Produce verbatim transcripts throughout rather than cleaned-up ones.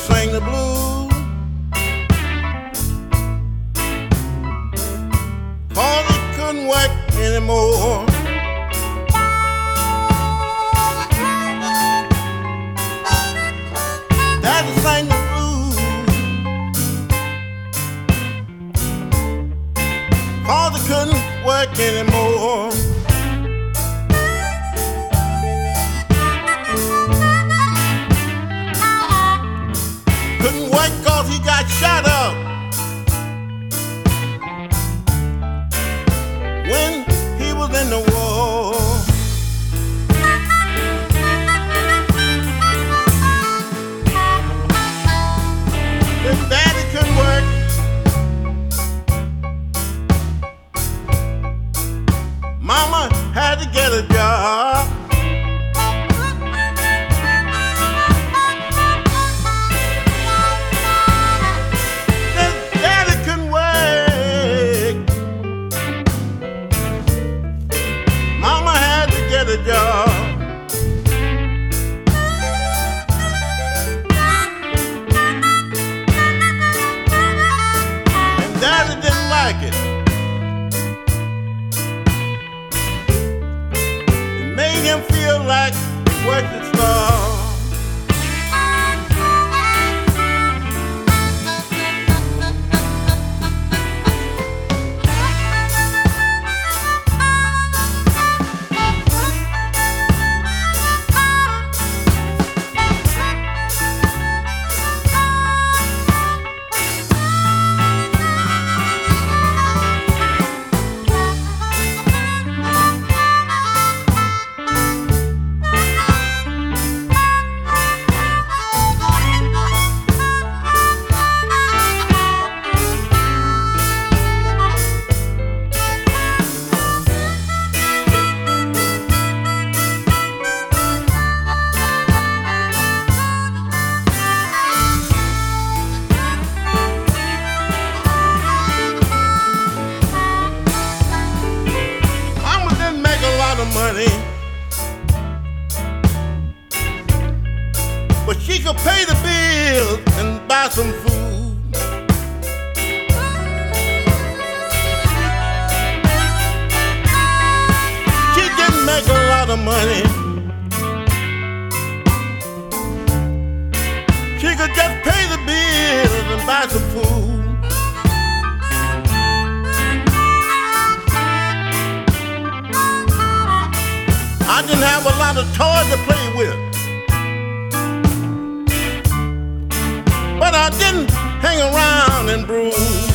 sing the blues, 'cause he couldn't work anymore. Daddy sang the blues, 'cause he couldn't work anymore. Couldn't work 'cause he got shot up when he was in the war. His daddy couldn't work, mama had to get a job. His daddy couldn't work, mama had to get a job. Daddy didn't like it. It made him feel like he worked his star. Money, but she could pay the bills and buy some food. She didn't make a lot of money. She could just pay the bills and buy some food. I didn't have a lot of toys to play with, but I didn't hang around and bruise.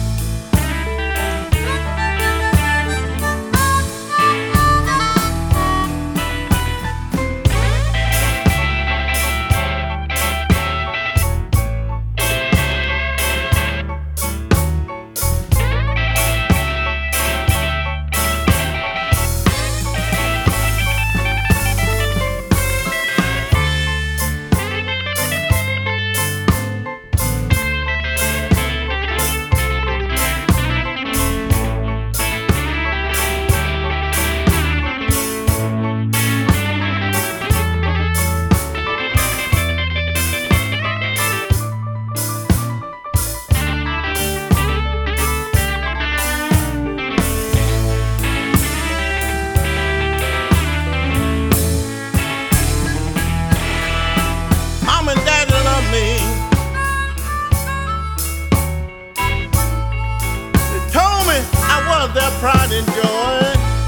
Their pride and joy.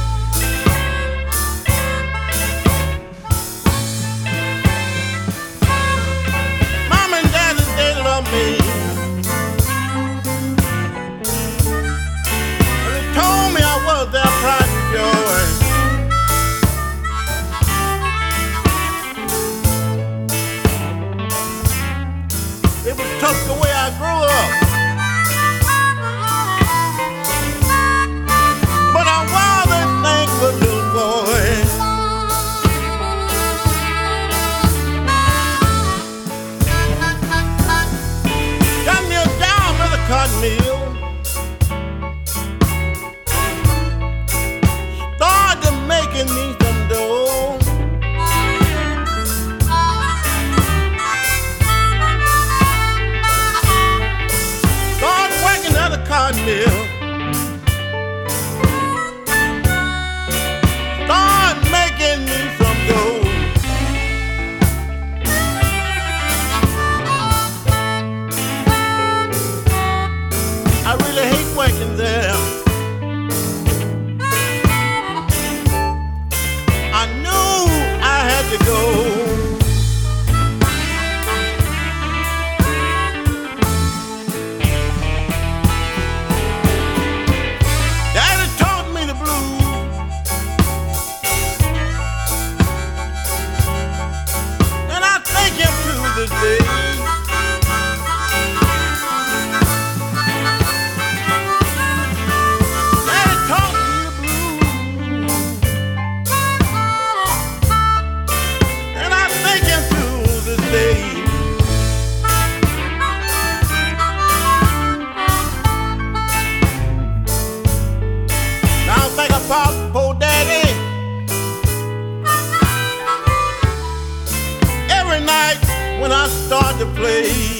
Mom and Daddy, they love me. And they told me I was their pride and joy. It was tough the way I grew up, but I this day. Daddy taught me the blues, and I think him to this day. Now I think about poor daddy every night when I start to play.